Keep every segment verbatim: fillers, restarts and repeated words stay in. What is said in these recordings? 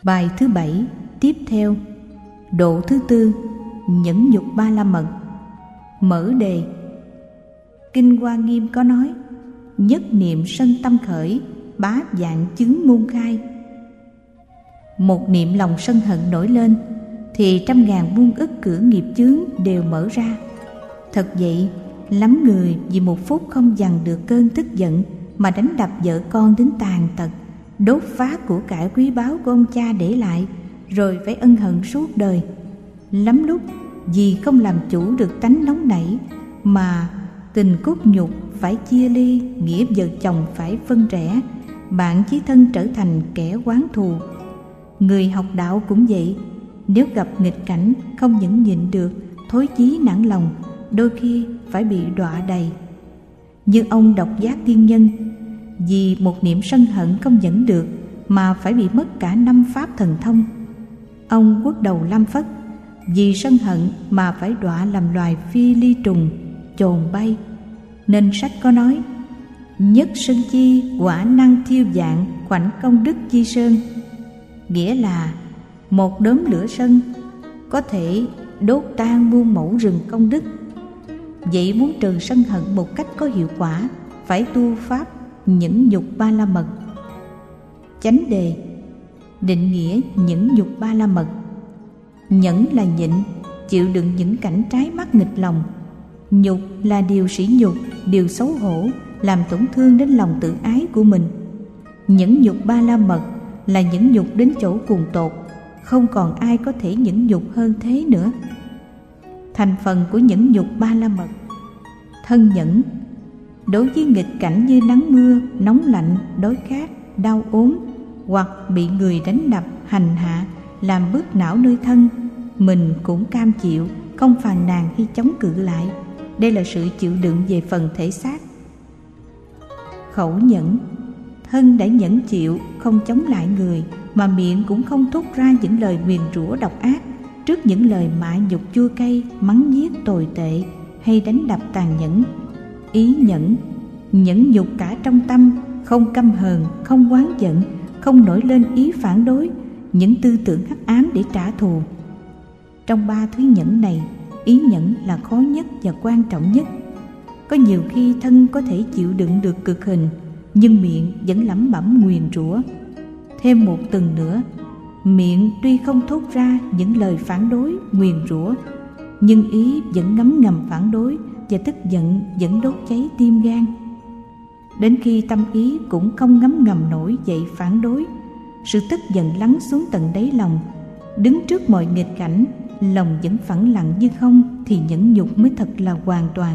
Bài thứ bảy tiếp theo. Độ thứ tư, nhẫn nhục ba la mật. Mở đề. Kinh Hoa Nghiêm có nói: nhất niệm sân tâm khởi, bá vạn chướng môn khai. Một niệm lòng sân hận nổi lên thì trăm ngàn muôn ức cửa nghiệp chướng đều mở ra. Thật vậy, lắm người vì một phút không dằn được cơn tức giận mà đánh đập vợ con đến tàn tật, đốt phá của cải quý báu của ông cha để lại, rồi phải ân hận suốt đời. Lắm lúc vì không làm chủ được tánh nóng nảy mà tình cốt nhục phải chia ly, nghĩa vợ chồng phải phân rẽ, bạn chí thân trở thành kẻ oán thù. Người học đạo cũng vậy, nếu gặp nghịch cảnh không nhẫn nhịn được, thối chí nản lòng, đôi khi phải bị đọa đầy. Như ông Độc Giác Tiên Nhân, vì một niệm sân hận không nhẫn được mà phải bị mất cả năm pháp thần thông. Ông Quốc Đầu Lam Phất, vì sân hận mà phải đọa làm loài phi ly trùng, chồn bay. Nên sách có nói: nhất sân chi quả năng thiêu dạng, khoảnh công đức chi sơn. Nghĩa là một đốm lửa sân có thể đốt tan muôn mẫu rừng công đức. Vậy muốn trừ sân hận một cách có hiệu quả, phải tu pháp nhẫn nhục ba la mật. Chánh đề. Định nghĩa nhẫn nhục ba la mật. Nhẫn là nhịn, chịu đựng những cảnh trái mắt nghịch lòng. Nhục là điều sỉ nhục, điều xấu hổ, làm tổn thương đến lòng tự ái của mình. Nhẫn nhục ba la mật là nhẫn nhục đến chỗ cùng tột, không còn ai có thể nhẫn nhục hơn thế nữa. Thành phần của nhẫn nhục ba la mật. Thân nhẫn. Đối với nghịch cảnh như nắng mưa, nóng lạnh, đói khát, đau ốm, hoặc bị người đánh đập, hành hạ, làm bứt não nơi thân, mình cũng cam chịu, không phàn nàn hay chống cự lại. Đây là sự chịu đựng về phần thể xác. Khẩu nhẫn. Thân đã nhẫn chịu, không chống lại người, mà miệng cũng không thốt ra những lời nguyền rủa độc ác trước những lời mạ nhục chua cay, mắng nhiếc tồi tệ hay đánh đập tàn nhẫn. Ý nhẫn. Nhẫn nhục cả trong tâm, không căm hờn, không oán giận, không nổi lên ý phản đối những tư tưởng hắc ám để trả thù. Trong ba thứ nhẫn này, ý nhẫn là khó nhất và quan trọng nhất. Có nhiều khi thân có thể chịu đựng được cực hình, nhưng miệng vẫn lẩm bẩm nguyền rủa. Thêm một tầng nữa, miệng tuy không thốt ra những lời phản đối, nguyền rủa, nhưng ý vẫn ngấm ngầm phản đối, và tức giận vẫn đốt cháy tim gan. Đến khi tâm ý cũng không ngấm ngầm nổi dậy phản đối, sự tức giận lắng xuống tận đáy lòng, đứng trước mọi nghịch cảnh, lòng vẫn phẳng lặng như không, thì nhẫn nhục mới thật là hoàn toàn.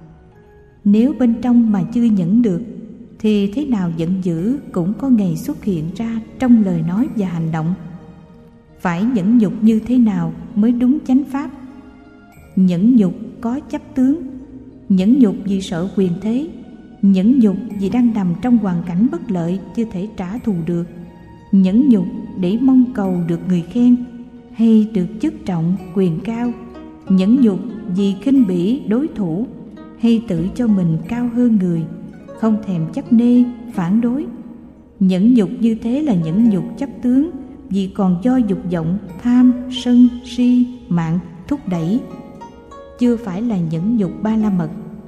Nếu bên trong mà chưa nhẫn được, thì thế nào giận dữ cũng có ngày xuất hiện ra trong lời nói và hành động. Phải nhẫn nhục như thế nào mới đúng chánh pháp? Nhẫn nhục có chấp tướng, nhẫn nhục vì sợ quyền thế, nhẫn nhục vì đang nằm trong hoàn cảnh bất lợi chưa thể trả thù được, nhẫn nhục để mong cầu được người khen hay được chức trọng quyền cao, nhẫn nhục vì khinh bỉ đối thủ hay tự cho mình cao hơn người, không thèm chấp nê phản đối. Nhẫn nhục như thế là nhẫn nhục chấp tướng, vì còn do dục vọng, tham, sân, si, mạng thúc đẩy, chưa phải là nhẫn nhục ba la mật.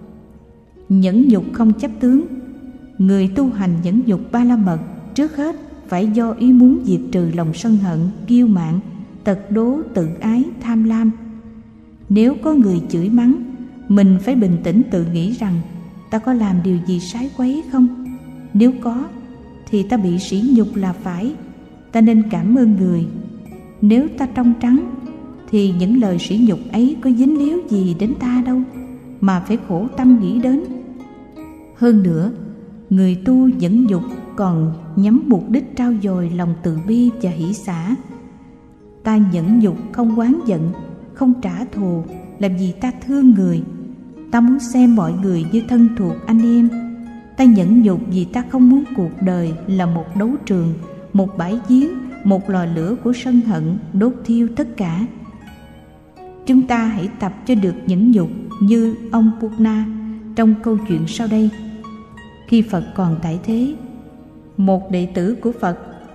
Nhẫn nhục không chấp tướng. Người tu hành nhẫn nhục ba la mật trước hết phải do ý muốn diệt trừ lòng sân hận, kiêu mạn, tật đố, tự ái, tham lam. Nếu có người chửi mắng, mình phải bình tĩnh tự nghĩ rằng ta có làm điều gì sái quấy không? Nếu có, thì ta bị sỉ nhục là phải. Ta nên cảm ơn người. Nếu ta trong trắng, thì những lời sỉ nhục ấy có dính líu gì đến ta đâu, mà phải khổ tâm nghĩ đến. Hơn nữa, người tu nhẫn nhục còn nhắm mục đích trau dồi lòng từ bi và hỷ xả. Ta nhẫn nhục không oán giận, không trả thù, làm gì ta thương người. Ta muốn xem mọi người như thân thuộc anh em. Ta nhẫn nhục vì ta không muốn cuộc đời là một đấu trường, một bãi giếng, một lò lửa của sân hận đốt thiêu tất cả. Chúng ta hãy tập cho được nhẫn nhục như ông Purna trong câu chuyện sau đây. Khi Phật còn tại thế, một đệ tử của Phật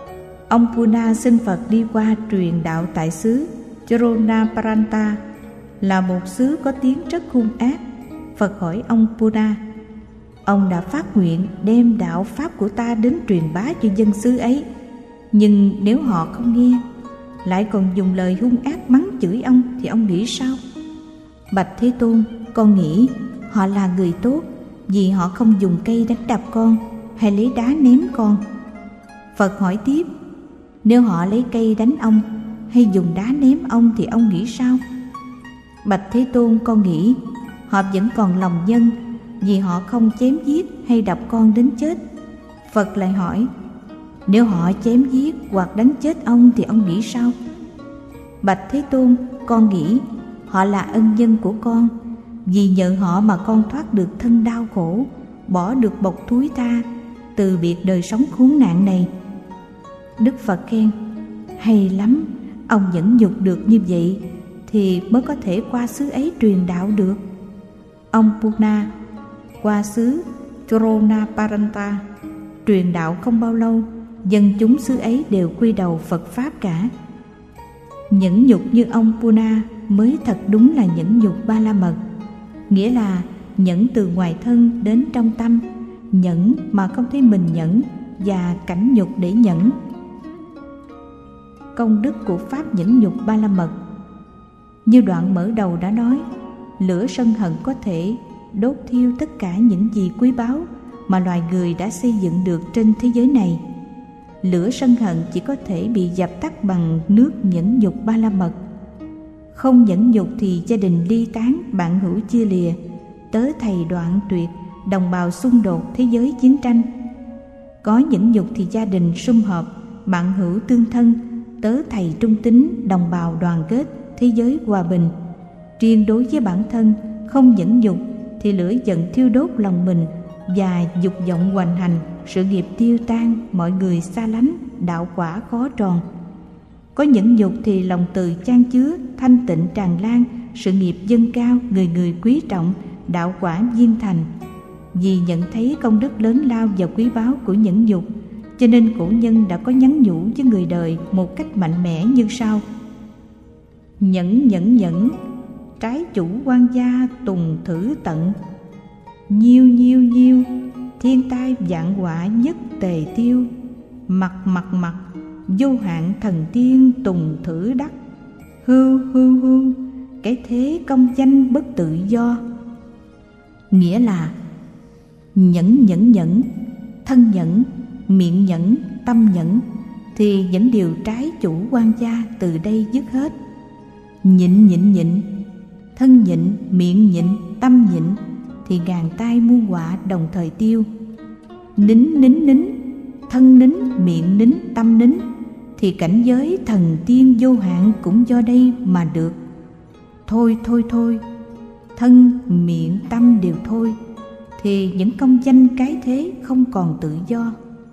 Ông Puna xin Phật đi qua truyền đạo tại xứ Choronaparanta, là một xứ có tiếng rất hung ác. Phật hỏi ông Puna: ông đã phát nguyện đem đạo pháp của ta đến truyền bá cho dân xứ ấy, nhưng nếu họ không nghe, lại còn dùng lời hung ác mắng chửi ông, thì ông nghĩ sao? Bạch Thế Tôn, con nghĩ họ là người tốt, vì họ không dùng cây đánh đập con hay lấy đá ném con. Phật hỏi tiếp: nếu họ lấy cây đánh ông hay dùng đá ném ông thì ông nghĩ sao? Bạch Thế Tôn, con nghĩ họ vẫn còn lòng nhân, vì họ không chém giết hay đập con đến chết. Phật lại hỏi: nếu họ chém giết hoặc đánh chết ông thì ông nghĩ sao? Bạch Thế Tôn, con nghĩ họ là ân nhân của con, vì nhờ họ mà con thoát được thân đau khổ, bỏ được bọc thúi tha, từ biệt đời sống khốn nạn này. Đức Phật khen: hay lắm, ông nhẫn nhục được như vậy thì mới có thể qua xứ ấy truyền đạo được. Ông Puna qua xứ Choronaparanta truyền đạo không bao lâu, dân chúng xứ ấy đều quy đầu Phật Pháp cả. Nhẫn nhục như ông Puna mới thật đúng là nhẫn nhục Ba La Mật, nghĩa là nhẫn từ ngoài thân đến trong tâm, nhẫn mà không thấy mình nhẫn, và cảnh nhục để nhẫn. Công đức của Pháp nhẫn nhục Ba La Mật. Như đoạn mở đầu đã nói, lửa sân hận có thể đốt thiêu tất cả những gì quý báu mà loài người đã xây dựng được trên thế giới này. Lửa sân hận chỉ có thể bị dập tắt bằng nước nhẫn nhục Ba La Mật. Không nhẫn nhục thì gia đình ly tán, bạn hữu chia lìa, tớ thầy đoạn tuyệt, đồng bào xung đột, thế giới chiến tranh. Có nhẫn nhục thì gia đình sum họp, bạn hữu tương thân, tớ thầy trung tín, đồng bào đoàn kết, thế giới hòa bình. Riêng đối với bản thân không nhẫn nhục thì lửa giận thiêu đốt lòng mình, và dục vọng hoành hành, sự nghiệp tiêu tan, mọi người xa lánh, đạo quả khó tròn. Có nhẫn nhục thì lòng từ chan chứa, thanh tịnh tràn lan, sự nghiệp dâng cao, người người quý trọng, đạo quả viên thành. Vì nhận thấy công đức lớn lao và quý báu của nhẫn nhục, cho nên cổ nhân đã có nhắn nhủ với người đời một cách mạnh mẽ như sau: nhẫn nhẫn nhẫn, trái chủ quan gia tùng thử tận. Nhiêu nhiêu nhiêu, thiên tai vạn họa nhất tề tiêu. Mặt mặt mặt, vô hạn thần tiên tùng thử đắc. Hưu hưu hưu, cái thế công danh bất tự do. Nghĩa là nhẫn nhẫn nhẫn, thân nhẫn, miệng nhẫn, tâm nhẫn, thì những điều trái chủ quan gia từ đây dứt hết. Nhịn nhịn nhịn, thân nhịn, miệng nhịn, tâm nhịn, thì ngàn tai muôn họa đồng thời tiêu. Nín nín nín, thân nín, miệng nín, tâm nín, thì cảnh giới thần tiên vô hạn cũng do đây mà được. Thôi thôi thôi, thân, miệng, tâm đều thôi, thì những công danh cái thế không còn tự do.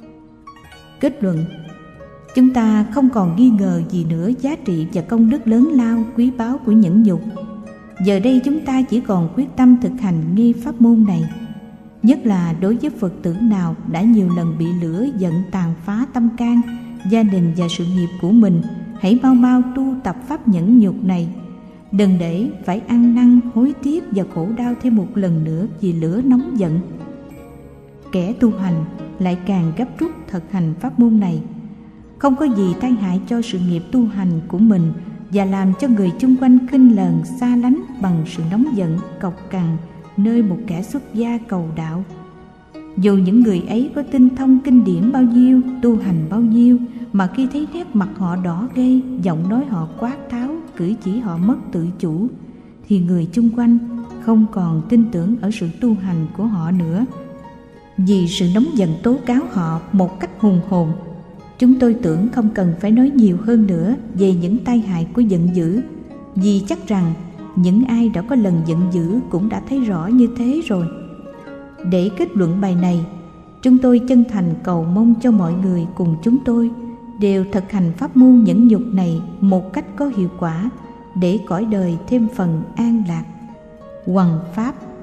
Kết luận: chúng ta không còn nghi ngờ gì nữa giá trị và công đức lớn lao quý báu của nhẫn nhục. Giờ đây chúng ta chỉ còn quyết tâm thực hành nghi pháp môn này, nhất là đối với Phật tử nào đã nhiều lần bị lửa giận tàn phá tâm can, gia đình và sự nghiệp của mình. Hãy mau mau tu tập pháp nhẫn nhục này, đừng để phải ăn năn hối tiếc và khổ đau thêm một lần nữa vì lửa nóng giận. Kẻ tu hành lại càng gấp rút thực hành pháp môn này, không có gì tai hại cho sự nghiệp tu hành của mình và làm cho người chung quanh khinh lờn xa lánh bằng sự nóng giận cộc cằn nơi một kẻ xuất gia cầu đạo. Dù những người ấy có tinh thông kinh điển bao nhiêu, tu hành bao nhiêu, mà khi thấy nét mặt họ đỏ gay, giọng nói họ quát tháo, cử chỉ họ mất tự chủ, thì người chung quanh không còn tin tưởng ở sự tu hành của họ nữa, vì sự nóng giận tố cáo họ một cách hùng hồn. Chúng tôi tưởng không cần phải nói nhiều hơn nữa về những tai hại của giận dữ, vì chắc rằng những ai đã có lần giận dữ cũng đã thấy rõ như thế rồi. Để kết luận bài này, chúng tôi chân thành cầu mong cho mọi người cùng chúng tôi đều thực hành pháp môn nhẫn nhục này một cách có hiệu quả, để cõi đời thêm phần an lạc. Hoằng Pháp.